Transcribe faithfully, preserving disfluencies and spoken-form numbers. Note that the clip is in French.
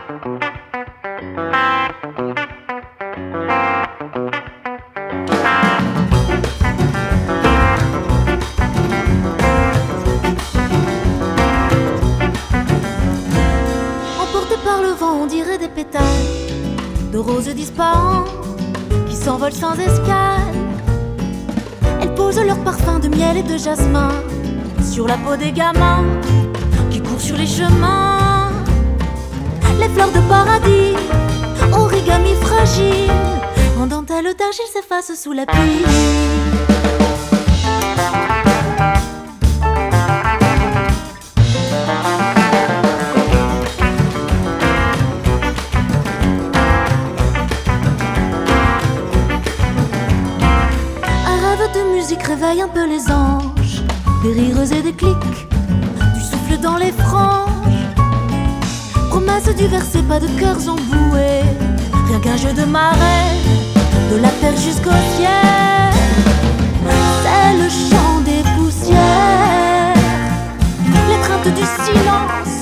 On dirait des pétales de roses disparants qui s'envolent sans escale. Elles posent leur parfum de miel et de jasmin sur la peau des gamins qui courent sur les chemins. Les fleurs de paradis, origami fragile, en dentelle d'argile s'effacent sous la pluie. Réveille un peu les anges, des rires et des clics, du souffle dans les franges. Promesse du verset, pas de cœurs emboués, rien qu'un jeu de marée, de la terre jusqu'au ciel. C'est le chant des poussières, l'étreinte du silence,